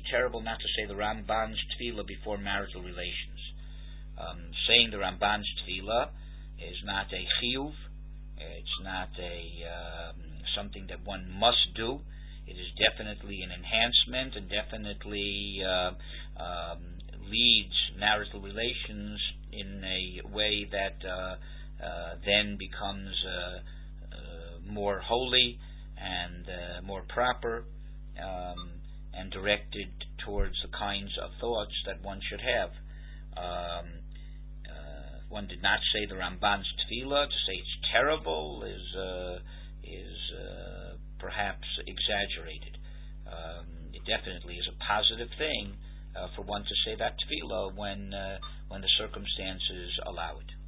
terrible not to say the Ramban's tefillah before marital relations. Saying the Ramban's tefillah is not a chiyuv. It's not a something that one must do. It is definitely an enhancement and definitely leads marital relations in a way that then becomes more holy and more proper and directed towards the kinds of thoughts that one should have. One did not say the Ramban's tefillah. To say it's terrible is perhaps exaggerated. It definitely is a positive thing for one to say that tefillah when the circumstances allow it.